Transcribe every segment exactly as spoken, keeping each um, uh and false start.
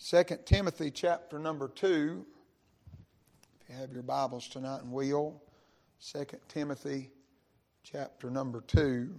Second Timothy chapter number two. If you have your Bibles tonight and will. Second Timothy chapter number two.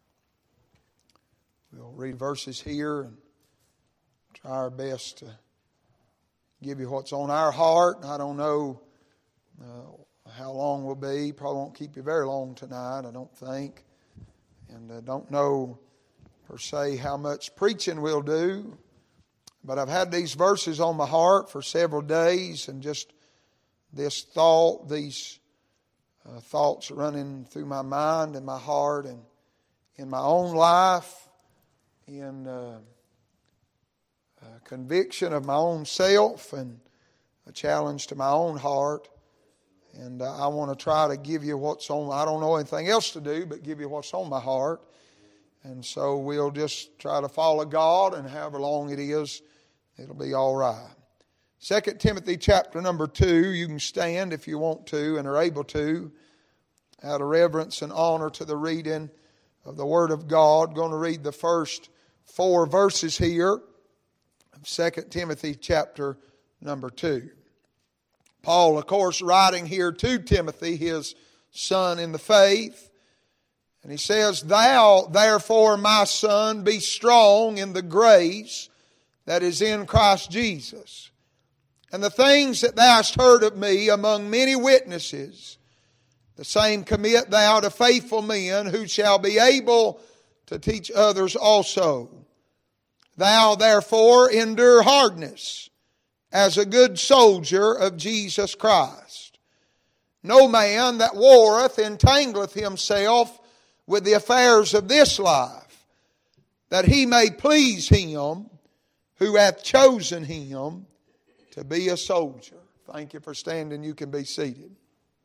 We'll read verses here and try our best to give you what's on our heart. I don't know uh, how long we'll be. Probably won't keep you very long tonight, I don't think. And I don't know per se how much preaching we'll do. But I've had these verses on my heart for several days, and just this thought, these uh, thoughts running through my mind and my heart and in my own life, in uh, uh, conviction of my own self and a challenge to my own heart. And uh, I want to try to give you what's on, I don't know anything else to do, but give you what's on my heart. And so we'll just try to follow God, and however long it is, it'll be all right. Second Timothy chapter number two, you can stand if you want to and are able to, out of reverence and honor to the reading of the Word of God. Going to read the first four verses here of Second Timothy chapter number two. Paul, of course, writing here to Timothy, his son in the faith. And he says, "Thou, therefore, my son, be strong in the grace that is in Christ Jesus. And the things that thou hast heard of me among many witnesses, the same commit thou to faithful men who shall be able to teach others also. Thou therefore endure hardness as a good soldier of Jesus Christ. No man that warreth entangleth himself with the affairs of this life, that he may please him who hath chosen him to be a soldier." Thank you for standing. You can be seated.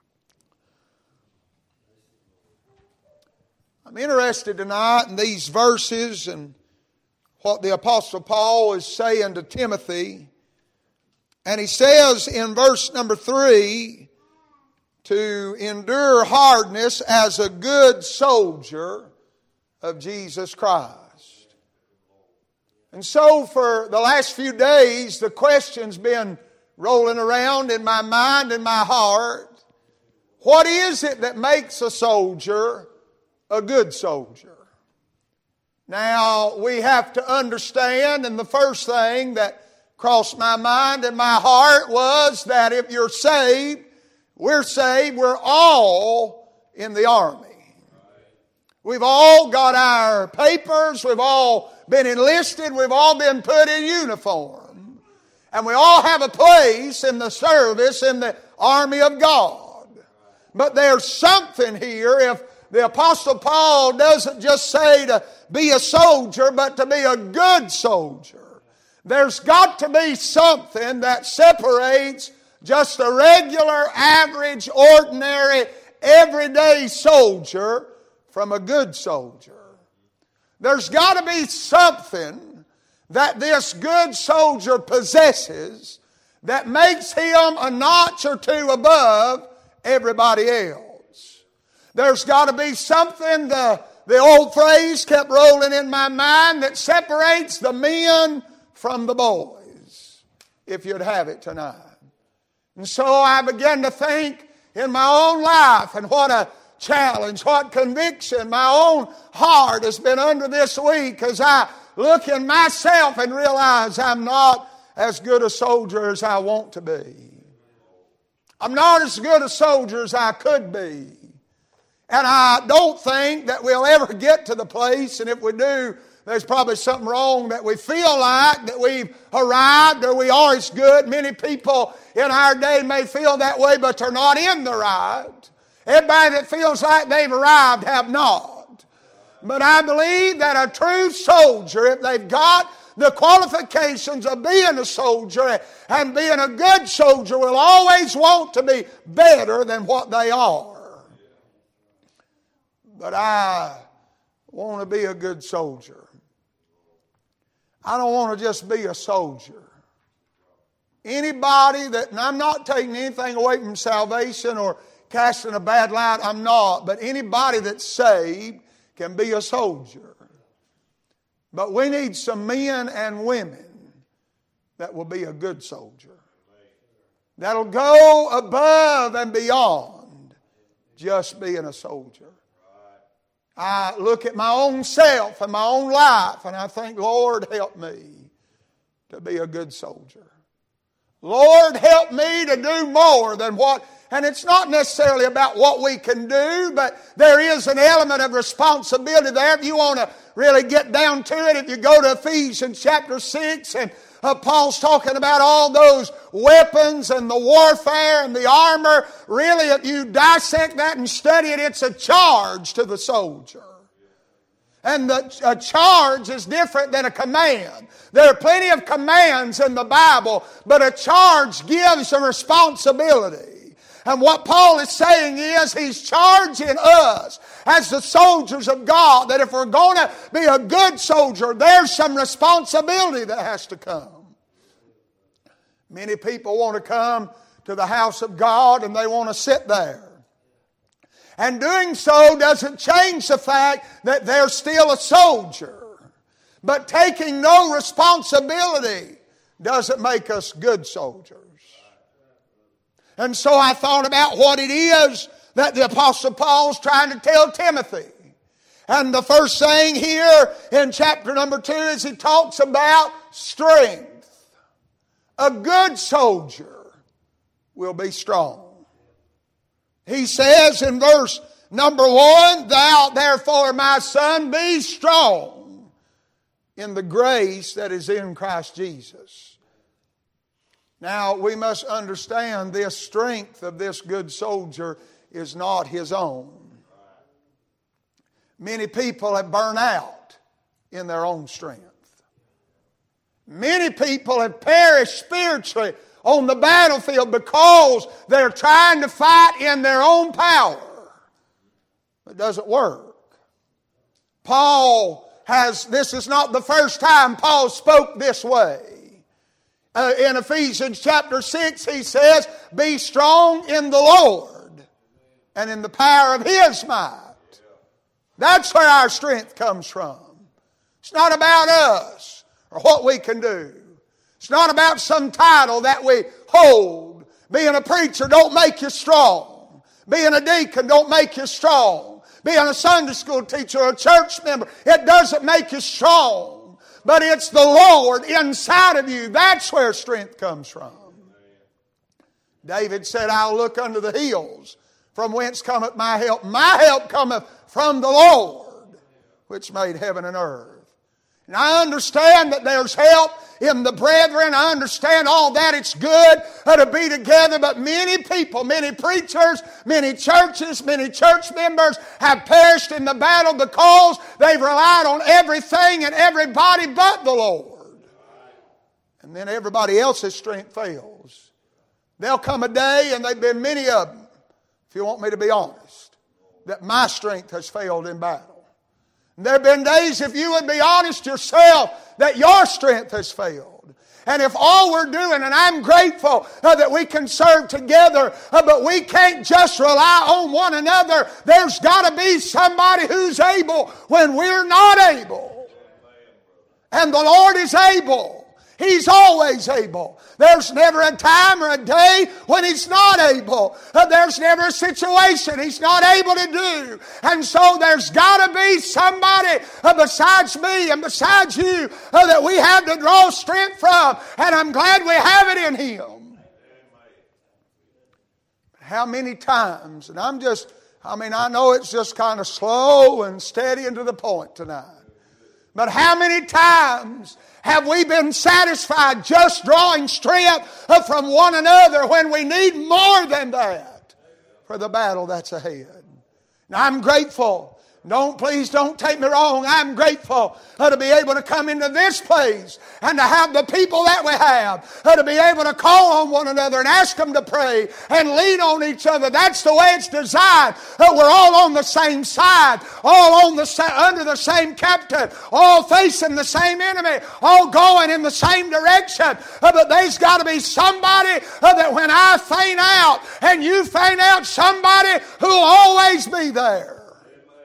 I'm interested tonight in these verses and what the Apostle Paul is saying to Timothy. And he says in verse number three, to endure hardness as a good soldier of Jesus Christ. And so for the last few days, the question's been rolling around in my mind and my heart. What is it that makes a soldier a good soldier? Now, we have to understand, and the first thing that crossed my mind and my heart was that if you're saved, we're saved, we're all in the army. We've all got our papers, we've all been enlisted, we've all been put in uniform. And we all have a place in the service in the army of God. But there's something here, if the Apostle Paul doesn't just say to be a soldier, but to be a good soldier. There's got to be something that separates just a regular, average, ordinary, everyday soldier from a good soldier. There's got to be something that this good soldier possesses that makes him a notch or two above everybody else. There's got to be something, the, the old phrase kept rolling in my mind, that separates the men from the boys, if you'd have it tonight. And so I began to think in my own life, and what a challenge, what conviction my own heart has been under this week as I look in myself and realize I'm not as good a soldier as I want to be. I'm not as good a soldier as I could be. And I don't think that we'll ever get to the place, and if we do, there's probably something wrong, that we feel like that we've arrived or we are as good. Many people in our day may feel that way, but they're not in the right. Everybody that feels like they've arrived have not. But I believe that a true soldier, if they've got the qualifications of being a soldier and being a good soldier, will always want to be better than what they are. But I want to be a good soldier. I don't want to just be a soldier. Anybody that, and I'm not taking anything away from salvation or casting a bad light, I'm not. But anybody that's saved can be a soldier. But we need some men and women that will be a good soldier. That'll go above and beyond just being a soldier. I look at my own self and my own life and I think, Lord, help me to be a good soldier. Lord, help me to do more than what, and it's not necessarily about what we can do, but there is an element of responsibility there. If you want to really get down to it, if you go to Ephesians chapter six, and uh, Paul's talking about all those weapons and the warfare and the armor, really if you dissect that and study it, it's a charge to the soldier. And the, a charge is different than a command. There are plenty of commands in the Bible, but a charge gives a responsibility. And what Paul is saying is he's charging us as the soldiers of God that if we're going to be a good soldier, there's some responsibility that has to come. Many people want to come to the house of God and they want to sit there. And doing so doesn't change the fact that they're still a soldier. But taking no responsibility doesn't make us good soldiers. And so I thought about what it is that the Apostle Paul's trying to tell Timothy. And the first thing here in chapter number two is he talks about strength. A good soldier will be strong. He says in verse number one, Thou therefore, my son, be strong in the grace that is in Christ Jesus. Now, we must understand this strength of this good soldier is not his own. Many people have burned out in their own strength. Many people have perished spiritually on the battlefield because they're trying to fight in their own power. It doesn't work. Paul has, this is not the first time Paul spoke this way. Uh, in Ephesians chapter six he says, Be strong in the Lord and in the power of His might. That's where our strength comes from. It's not about us or what we can do. It's not about some title that we hold. Being a preacher don't make you strong. Being a deacon don't make you strong. Being a Sunday school teacher or a church member, it doesn't make you strong. But it's the Lord inside of you. That's where strength comes from. David said, I'll look unto the hills, from whence cometh my help. My help cometh from the Lord, which made heaven and earth. And I understand that there's help in the brethren. I understand all that. It's good to be together. But many people, many preachers, many churches, many church members have perished in the battle because they've relied on everything and everybody but the Lord. And then everybody else's strength fails. There'll come a day, and they've been many of them, if you want me to be honest, that my strength has failed in battle. There have been days, if you would be honest yourself, that your strength has failed. And if all we're doing, and I'm grateful uh, that we can serve together, uh, but we can't just rely on one another. There's got to be somebody who's able when we're not able. And the Lord is able. He's always able. There's never a time or a day when He's not able. Uh, there's never a situation He's not able to do. And so there's got to be somebody uh, besides me and besides you uh, that we have to draw strength from. And I'm glad we have it in Him. How many times, and I'm just, I mean, I know it's just kind of slow and steady and to the point tonight. But how many times have we been satisfied just drawing strength from one another when we need more than that for the battle that's ahead? Now, I'm grateful. Don't, please don't take me wrong. I'm grateful uh, to be able to come into this place and to have the people that we have, uh, to be able to call on one another and ask them to pray and lean on each other. That's the way it's designed. Uh, we're all on the same side, all on the sa- under the same captain, all facing the same enemy, all going in the same direction. Uh, but there's got to be somebody uh, that when I faint out and you faint out, somebody who will always be there.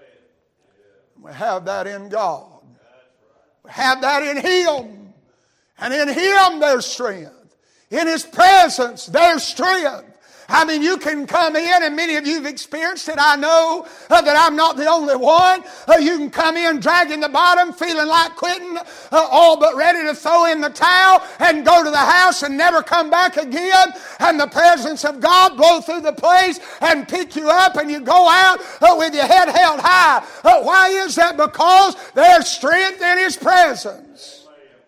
We have that in God. We have that in Him. And in Him there's strength. In His presence there's strength. I mean, you can come in, and many of you have experienced it. I know uh, that I'm not the only one. Uh, you can come in dragging the bottom, feeling like quitting, uh, all but ready to throw in the towel and go to the house and never come back again. And the presence of God blow through the place and pick you up, and you go out uh, with your head held high. Uh, why is that? Because there's strength in His presence.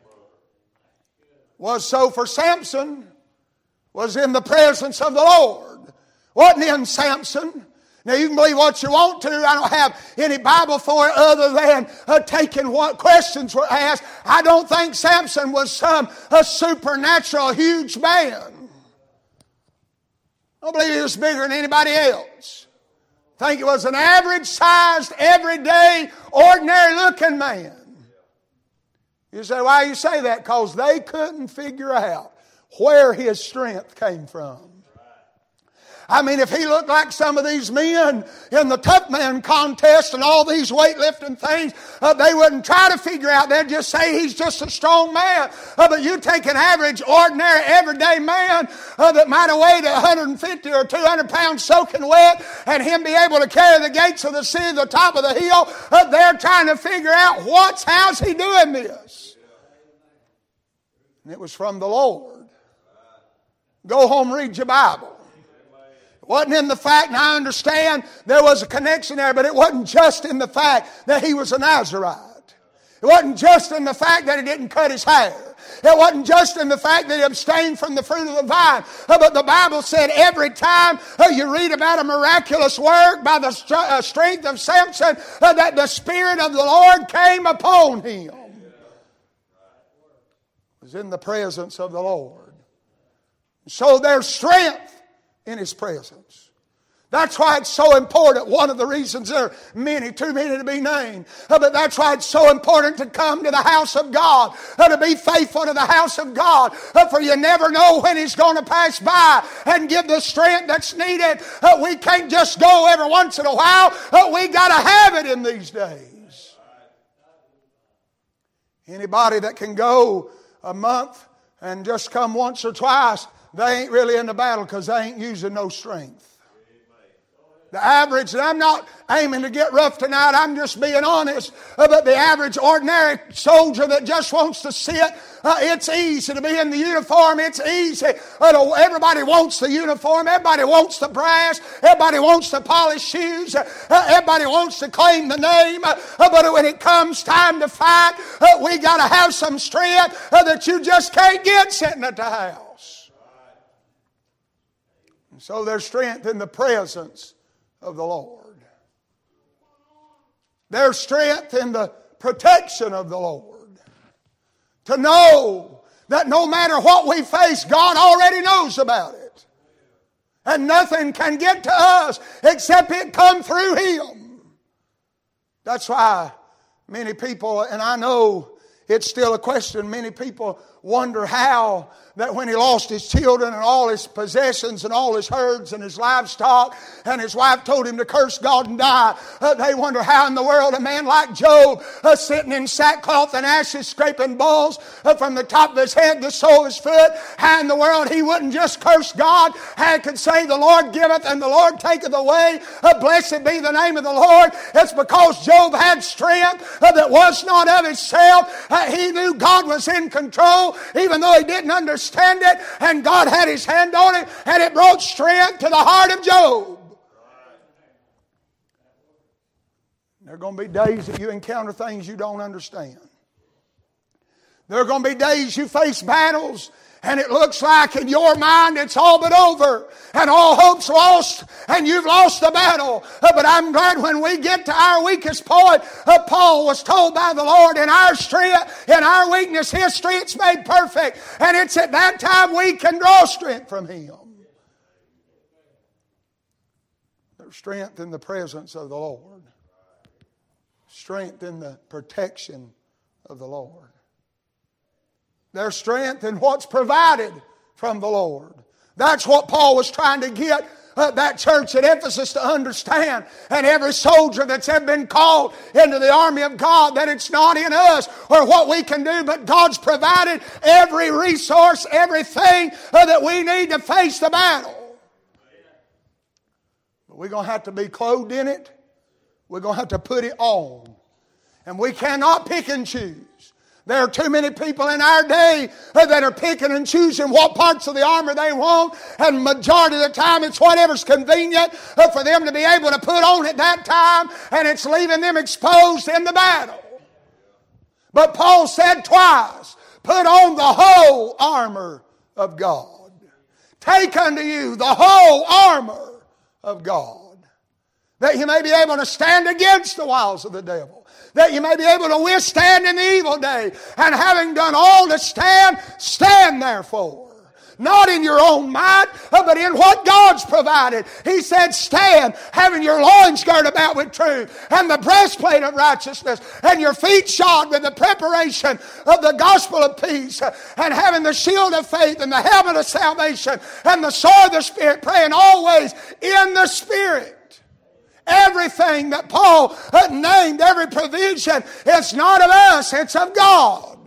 Was so for Samson. Was in the presence of the Lord. Wasn't in Samson. Now you can believe what you want to. I don't have any Bible for it other than uh, taking what questions were asked. I don't think Samson was some a supernatural huge man. I don't believe he was bigger than anybody else. I think he was an average-sized, everyday, ordinary-looking man. You say, why do you say that? Because they couldn't figure out where his strength came from. I mean, if he looked like some of these men in the tough man contest and all these weightlifting things, uh, they wouldn't try to figure out. They'd just say he's just a strong man. Uh, but you take an average, ordinary, everyday man uh, that might have weighed one hundred fifty or two hundred pounds soaking wet, and him be able to carry the gates of the city to the top of the hill. Uh, they're trying to figure out what's, how's he doing this? And it was from the Lord. Go home, read your Bible. It wasn't in the fact, and I understand there was a connection there, but it wasn't just in the fact that he was a Nazirite. It wasn't just in the fact that he didn't cut his hair. It wasn't just in the fact that he abstained from the fruit of the vine. Uh, but the Bible said every time uh, you read about a miraculous work by the st- uh, strength of Samson, uh, that the Spirit of the Lord came upon him. It was in the presence of the Lord. So there's strength in His presence. That's why it's so important. One of the reasons, there are many, too many to be named. Uh, but that's why it's so important to come to the house of God. Uh, to be faithful to the house of God. Uh, for you never know when He's going to pass by and give the strength that's needed. Uh, we can't just go every once in a while. Uh, we got to have it in these days. Anybody that can go a month and just come once or twice, they ain't really in the battle because they ain't using no strength. The average, and I'm not aiming to get rough tonight, I'm just being honest, uh, but the average ordinary soldier that just wants to sit, uh, it's easy to be in the uniform, it's easy. Uh, to, everybody wants the uniform, everybody wants the brass, everybody wants the polished shoes, uh, everybody wants to claim the name, uh, uh, but when it comes time to fight, uh, we got to have some strength uh, that you just can't get sitting at the house. So there's strength in the presence of the Lord. There's strength in the protection of the Lord. To know that no matter what we face, God already knows about it. And nothing can get to us except it come through Him. That's why many people, and I know it's still a question, many people wonder how that when he lost his children and all his possessions and all his herds and his livestock, and his wife told him to curse God and die, uh, they wonder how in the world a man like Job, uh, sitting in sackcloth and ashes, scraping balls uh, from the top of his head to the sole of his foot, how in the world he wouldn't just curse God, how he could say the Lord giveth and the Lord taketh away, uh, blessed be the name of the Lord. It's because Job had strength uh, that was not of himself. Uh, he knew God was in control, even though he didn't understand it, and God had His hand on it, and it brought strength to the heart of Job. There are going to be days that you encounter things you don't understand. There are going to be days you face battles and it looks like in your mind it's all but over and all hope's lost and you've lost the battle. Uh, but I'm glad when we get to our weakest point, uh, Paul was told by the Lord, in our strength, in our weakness, His strength's made perfect. And it's at that time we can draw strength from Him. There's strength in the presence of the Lord. Strength in the protection of the Lord. There's strength in what's provided from the Lord. That's what Paul was trying to get uh, that church at Ephesus to understand, and every soldier that's ever been called into the army of God, that it's not in us or what we can do, but God's provided every resource, everything uh, that we need to face the battle. But we're going to have to be clothed in it. We're going to have to put it on. And we cannot pick and choose. There are too many people in our day that are picking and choosing what parts of the armor they want, and majority of the time it's whatever's convenient for them to be able to put on at that time, and it's leaving them exposed in the battle. But Paul said twice, put on the whole armor of God. Take unto you the whole armor of God, that you may be able to stand against the wiles of the devil, that you may be able to withstand in the evil day, and having done all to stand, stand therefore. Not in your own might, but in what God's provided. He said, stand, having your loins girded about with truth, and the breastplate of righteousness, and your feet shod with the preparation of the gospel of peace, and having the shield of faith, and the helmet of salvation, and the sword of the Spirit, praying always in the Spirit. Everything that Paul had named, every provision, it's not of us, it's of God.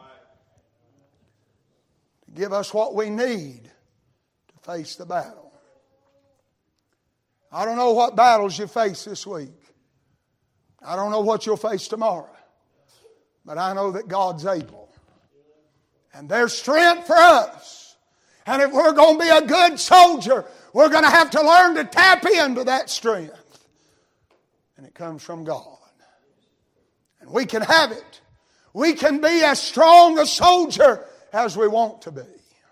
To give us what we need to face the battle. I don't know what battles you face this week. I don't know what you'll face tomorrow. But I know that God's able. And there's strength for us. And if we're going to be a good soldier, we're going to have to learn to tap into that strength. And it comes from God. And we can have it. We can be as strong a soldier as we want to be.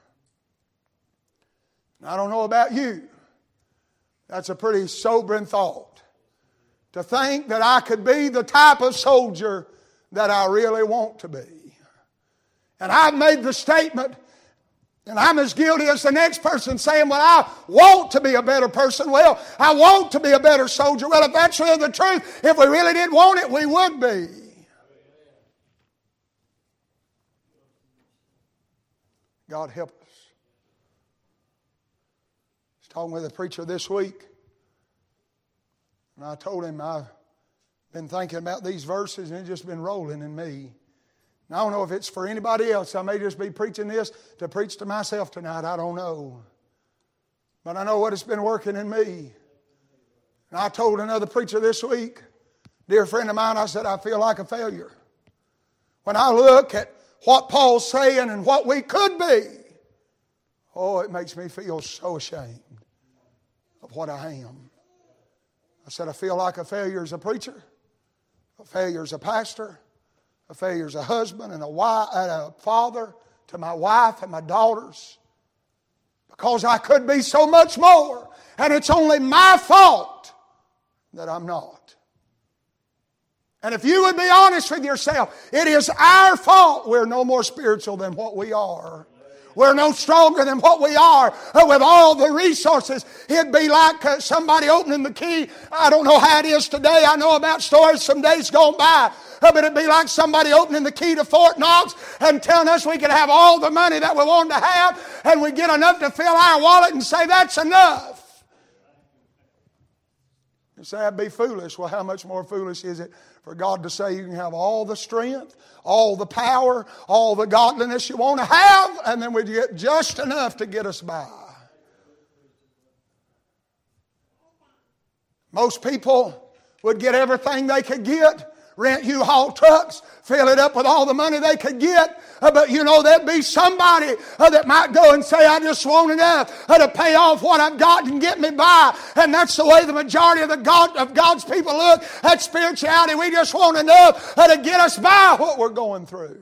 And I don't know about you. That's a pretty sobering thought. To think that I could be the type of soldier that I really want to be. And I've made the statement, and I'm as guilty as the next person saying, well, I want to be a better person. Well, I want to be a better soldier. Well, if that's really the truth, if we really did want it, we would be. God help us. I was talking with a preacher this week, and I told him I've been thinking about these verses, and it's just been rolling in me. And I don't know if it's for anybody else. I may just be preaching this to preach to myself tonight. I don't know. But I know what it's been working in me. And I told another preacher this week, dear friend of mine, I said, I feel like a failure. When I look at what Paul's saying and what we could be, oh, it makes me feel so ashamed of what I am. I said, I feel like a failure as a preacher, a failure as a pastor, a failure as a husband and a wife and a father to my wife and my daughters. Because I could be so much more. And it's only my fault that I'm not. And if you would be honest with yourself, it is our fault we're no more spiritual than what we are. We're no stronger than what we are with all the resources. It'd be like somebody opening the key. I don't know how it is today. I know about stories some days gone by. But it'd be like somebody opening the key to Fort Knox and telling us we could have all the money that we wanted to have, and we get enough to fill our wallet and say that's enough. You say that'd be foolish. Well, how much more foolish is it for God to say you can have all the strength, all the power, all the godliness you want to have, and then we get just enough to get us by. Most people would get everything they could get, rent U-Haul trucks, fill it up with all the money they could get. Uh, but you know, there'd be somebody uh, that might go and say, I just want enough uh, to pay off what I've got and get me by. And that's the way the majority of, the God, of God's people look at spirituality. We just want enough uh, to get us by what we're going through.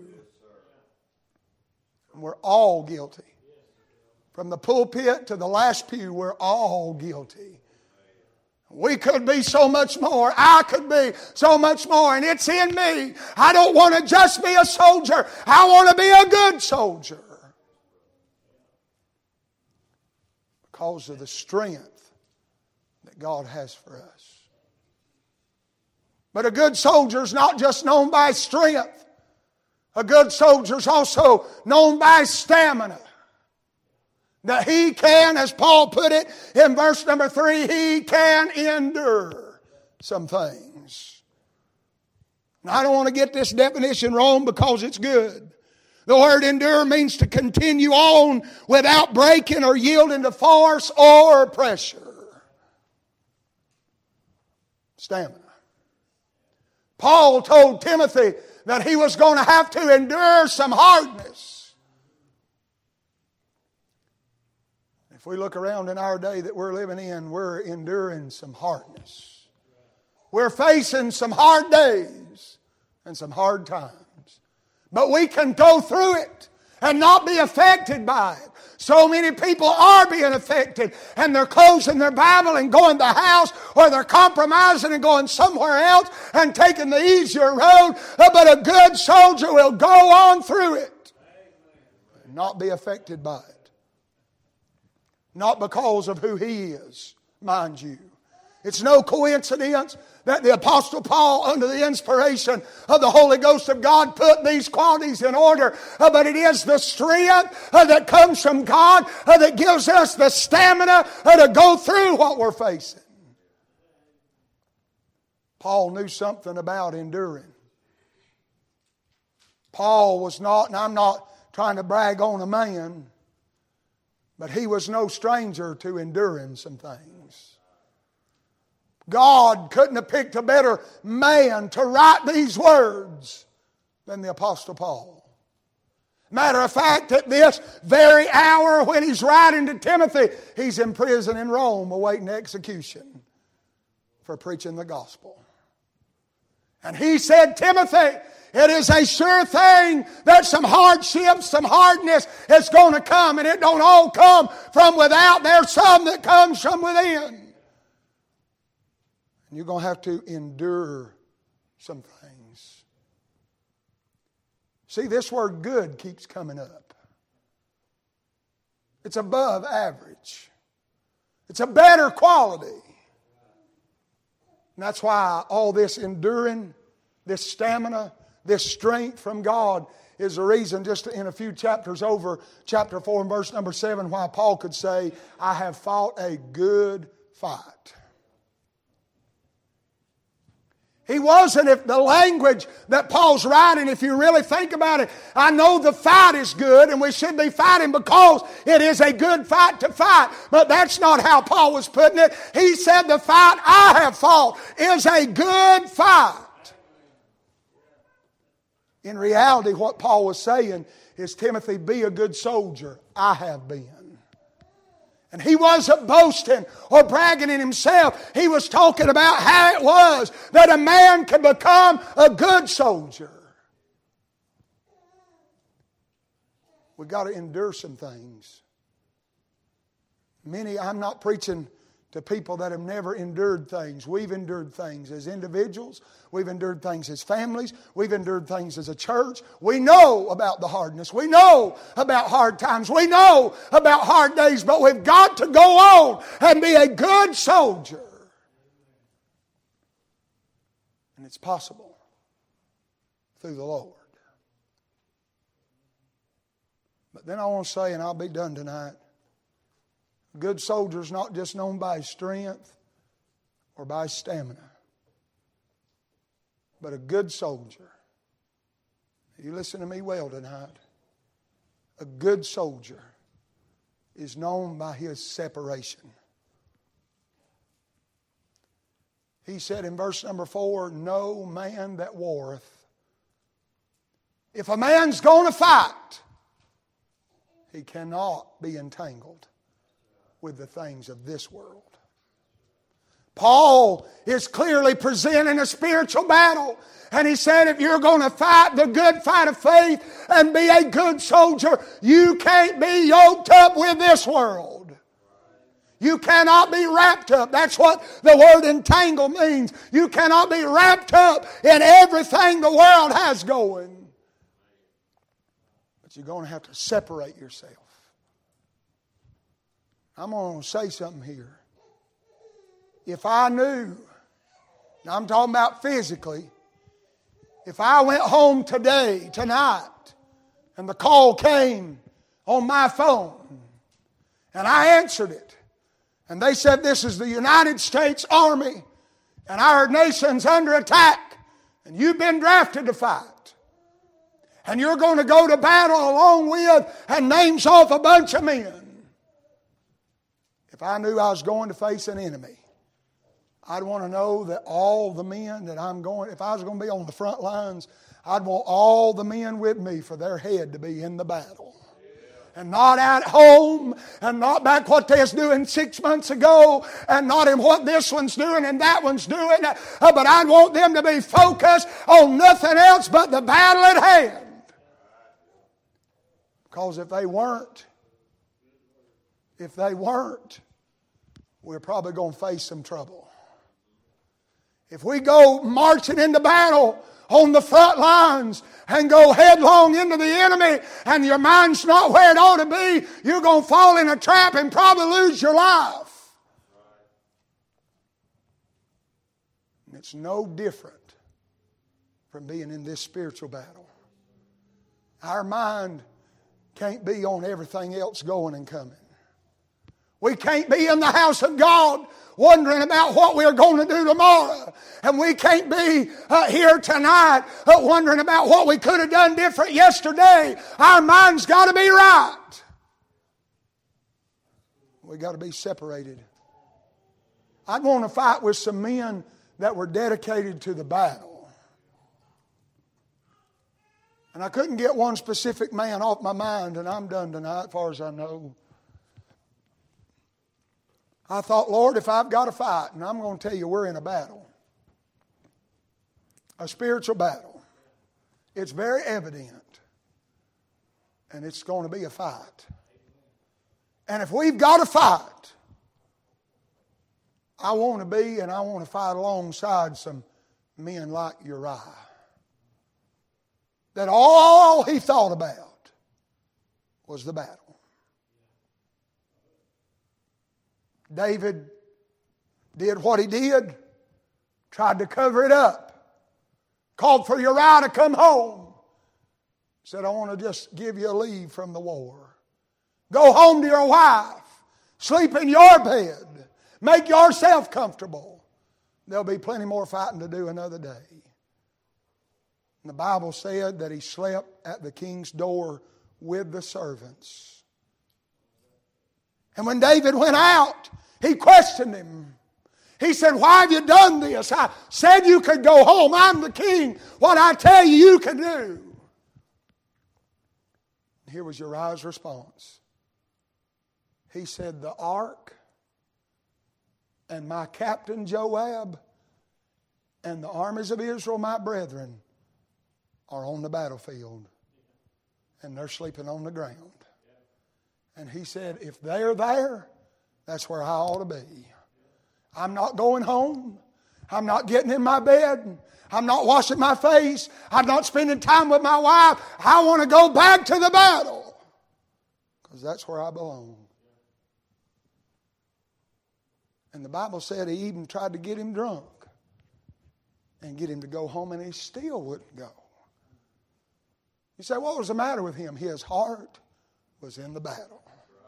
And we're all guilty. From the pulpit to the last pew, we're all guilty. We could be so much more. I could be so much more. And it's in me. I don't want to just be a soldier. I want to be a good soldier. Because of the strength that God has for us. But a good soldier is not just known by strength. A good soldier is also known by stamina. that he can, as Paul put it in verse number three, he can endure some things. Now, I don't want to get this definition wrong because it's good. The word endure means to continue on without breaking or yielding to force or pressure. Stamina. Paul told Timothy that he was going to have to endure some hardness. If we look around in our day that we're living in, we're enduring some hardness. We're facing some hard days and some hard times. But we can go through it and not be affected by it. So many people are being affected, and they're closing their Bible and going to the house, or they're compromising and going somewhere else and taking the easier road. But a good soldier will go on through it and not be affected by it. Not because of who he is, mind you. It's no coincidence that the Apostle Paul, under the inspiration of the Holy Ghost of God, put these qualities in order. Uh, but it is the strength uh, that comes from God uh, that gives us the stamina uh, to go through what we're facing. Paul knew something about enduring. Paul was not, and I'm not trying to brag on a man, but he was no stranger to enduring some things. God couldn't have picked a better man to write these words than the Apostle Paul. Matter of fact, at this very hour when he's writing to Timothy, he's in prison in Rome awaiting execution for preaching the gospel. And he said, Timothy, it is a sure thing that some hardships, some hardness is going to come. And it don't all come from without. There's some that comes from within. You're going to have to endure some things. See, this word good keeps coming up. It's above average. It's a better quality. And that's why all this enduring, this stamina, this strength from God is the reason, just in a few chapters over, chapter four and verse number seven, why Paul could say, I have fought a good fight. He wasn't, if the language that Paul's writing, if you really think about it, I know the fight is good and we should be fighting because it is a good fight to fight. But that's not how Paul was putting it. He said the fight I have fought is a good fight. In reality, what Paul was saying is, Timothy, be a good soldier. I have been. And he wasn't boasting or bragging in himself. He was talking about how it was that a man could become a good soldier. We've got to endure some things. Many, I'm not preaching to people that have never endured things. We've endured things as individuals. We've endured things as families. We've endured things as a church. We know about the hardness. We know about hard times. We know about hard days. But we've got to go on and be a good soldier. And it's possible through the Lord. But then I want to say, and I'll be done tonight, a good soldier is not just known by his strength or by his stamina. But a good soldier, you listen to me well tonight, a good soldier is known by his separation. He said in verse number four, no man that warreth. If a man's going to fight, he cannot be entangled with the things of this world. Paul is clearly presenting a spiritual battle. And he said, if you're going to fight the good fight of faith and be a good soldier, you can't be yoked up with this world. You cannot be wrapped up. That's what the word entangle means. You cannot be wrapped up in everything the world has going. But you're going to have to separate yourself. I'm going to say something here. If I knew, now I'm talking about physically, if I went home today, tonight, and the call came on my phone, And I answered it. And they said, this is the United States Army, and our nation's under attack, and you've been drafted to fight. And you're going to go to battle along with, and names off a bunch of men. If I knew I was going to face an enemy, I'd want to know that all the men that I'm going, if I was going to be on the front lines, I'd want all the men with me for their head to be in the battle. And not at home, and not back what they was doing six months ago, and not in what this one's doing and that one's doing. Uh, but I'd want them to be focused on nothing else but the battle at hand. Because if they weren't, if they weren't, we're probably going to face some trouble. If we go marching into battle on the front lines and go headlong into the enemy and your mind's not where it ought to be, you're going to fall in a trap and probably lose your life. And it's no different from being in this spiritual battle. Our mind can't be on everything else going and coming. We can't be in the house of God wondering about what we're going to do tomorrow. And we can't be uh, here tonight uh, wondering about what we could have done different yesterday. Our mind's got to be right. We got to be separated. I'd want to fight with some men that were dedicated to the battle. And I couldn't get one specific man off my mind, and I'm done tonight as far as I know. I thought, Lord, if I've got to fight, and I'm going to tell you we're in a battle, a spiritual battle. It's very evident, and it's going to be a fight. And if we've got to fight, I want to be and I want to fight alongside some men like Uriah. That all he thought about was the battle. David did what he did, tried to cover it up, called for Uriah to come home. Said, I want to just give you a leave from the war. Go home to your wife. Sleep in your bed. Make yourself comfortable. There'll be plenty more fighting to do another day. And the Bible said that he slept at the king's door with the servants. And when David went out, he questioned him. He said, why have you done this? I said you could go home. I'm the king. What I tell you, you can do. Here was Uriah's response. He said, the ark and my captain Joab and the armies of Israel, my brethren, are on the battlefield. And they're sleeping on the ground. And he said, if they're there, that's where I ought to be. I'm not going home. I'm not getting in my bed. I'm not washing my face. I'm not spending time with my wife. I want to go back to the battle. Because that's where I belong. And the Bible said he even tried to get him drunk and get him to go home, and he still wouldn't go. You say, what was the matter with him? His heart was in the battle.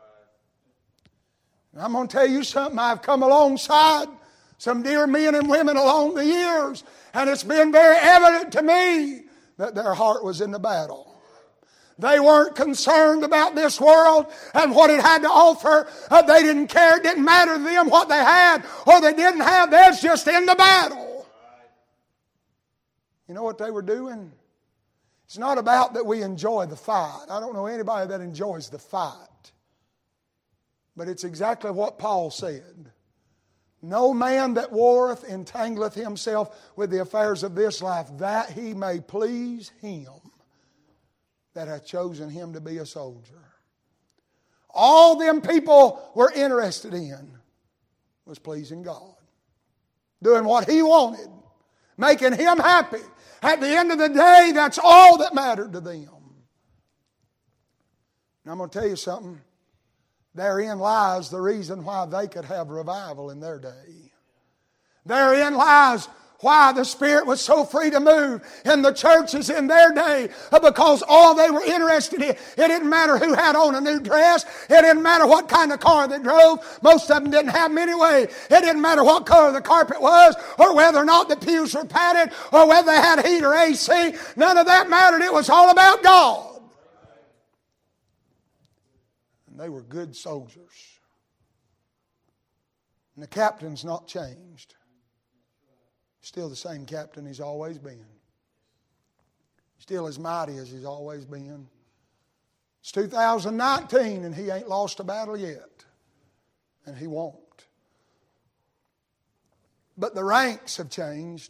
And I'm going to tell you something. I've come alongside some dear men and women along the years, and it's been very evident to me that their heart was in the battle. They weren't concerned about this world and what it had to offer. Uh, they didn't care. It didn't matter to them what they had or they didn't have. They was just in the battle. You know what they were doing? It's not about that we enjoy the fight. I don't know anybody that enjoys the fight. But it's exactly what Paul said. No man that warreth entangleth himself with the affairs of this life, that he may please him that hath chosen him to be a soldier. All them people were interested in was pleasing God. Doing what he wanted. Making him happy. At the end of the day, that's all that mattered to them. And I'm going to tell you something. Therein lies the reason why they could have revival in their day. Therein lies why the Spirit was so free to move in the churches in their day, because all they were interested in, it didn't matter who had on a new dress, it didn't matter what kind of car they drove, most of them didn't have them anyway, it didn't matter what color the carpet was, or whether or not the pews were padded, or whether they had heat or A C, none of that mattered. It was all about God. And they were good soldiers. And the captain's not changed. Still the same captain he's always been. Still as mighty as he's always been. It's two thousand nineteen and he ain't lost a battle yet. And he won't. But the ranks have changed.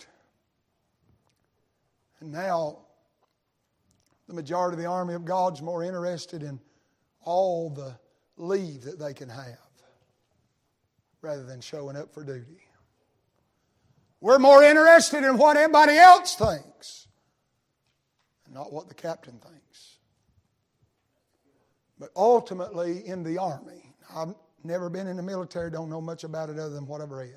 And now the majority of the army of God's more interested in all the leave that they can have rather than showing up for duty. We're more interested in what everybody else thinks and not what the captain thinks. But ultimately in the army, I've never been in the military, don't know much about it other than what I've read.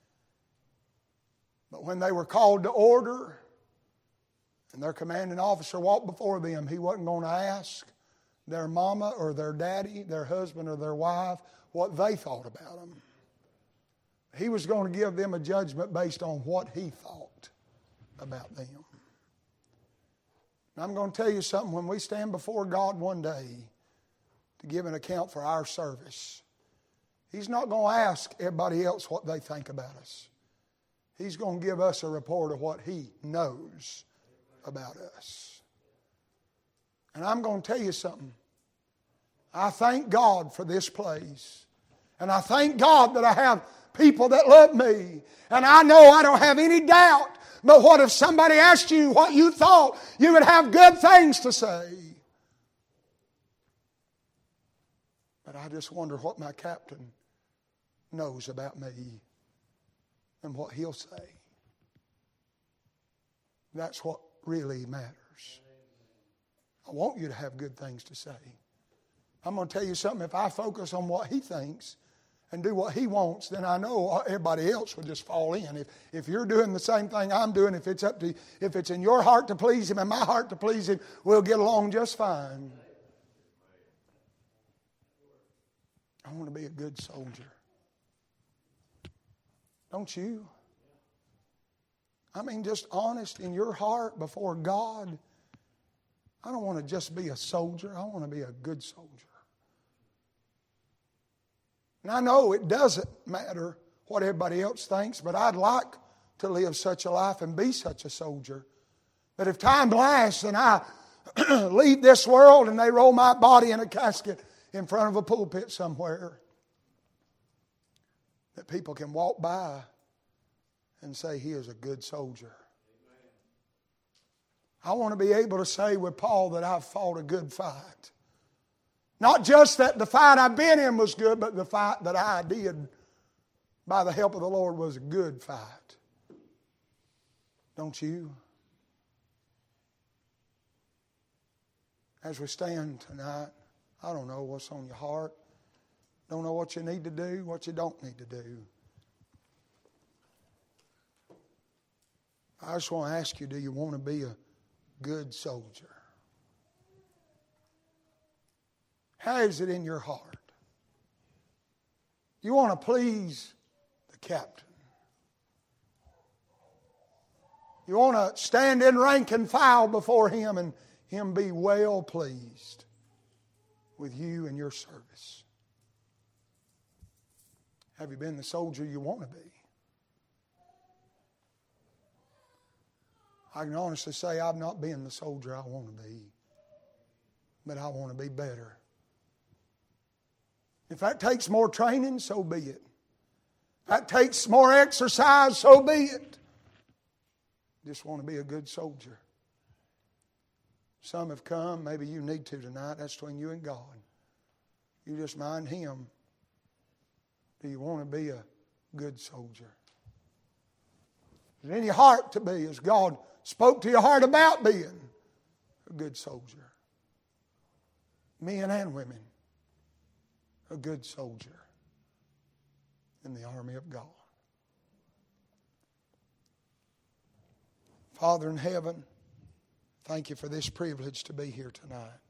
But when they were called to order and their commanding officer walked before them, he wasn't going to ask their mama or their daddy, their husband or their wife, what they thought about them. He was going to give them a judgment based on what he thought about them. And I'm going to tell you something. When we stand before God one day to give an account for our service, He's not going to ask everybody else what they think about us. He's going to give us a report of what He knows about us. And I'm going to tell you something. I thank God for this place. And I thank God that I have people that love me. And I know I don't have any doubt. But what if somebody asked you what you thought? You would have good things to say. But I just wonder what my captain knows about me and what he'll say. That's what really matters. I want you to have good things to say. I'm going to tell you something. If I focus on what he thinks and do what he wants, then I know everybody else will just fall in. If, if you're doing the same thing I'm doing, if it's up to, if it's in your heart to please him and my heart to please him, we'll get along just fine. I want to be a good soldier. Don't you? I mean, just honest in your heart before God. I don't want to just be a soldier. I want to be a good soldier. And I know it doesn't matter what everybody else thinks, but I'd like to live such a life and be such a soldier that if time lasts and I leave this world and they roll my body in a casket in front of a pulpit somewhere, that people can walk by and say, he is a good soldier. I want to be able to say with Paul that I've fought a good fight. Not just that the fight I've been in was good, but the fight that I did by the help of the Lord was a good fight. Don't you? As we stand tonight, I don't know what's on your heart. Don't know what you need to do, what you don't need to do. I just want to ask you, do you want to be a good soldier? How is it in your heart? You want to please the captain. You want to stand in rank and file before him and him be well pleased with you and your service. Have you been the soldier you want to be? I can honestly say I've not been the soldier I want to be, but I want to be better. If that takes more training, so be it. If that takes more exercise, so be it. Just want to be a good soldier. Some have come, maybe you need to tonight. That's between you and God. You just mind him. Do you want to be a good soldier? Is there any heart to be, as God spoke to your heart about being a good soldier? Men and women, a good soldier in the army of God. Father in heaven, thank you for this privilege to be here tonight.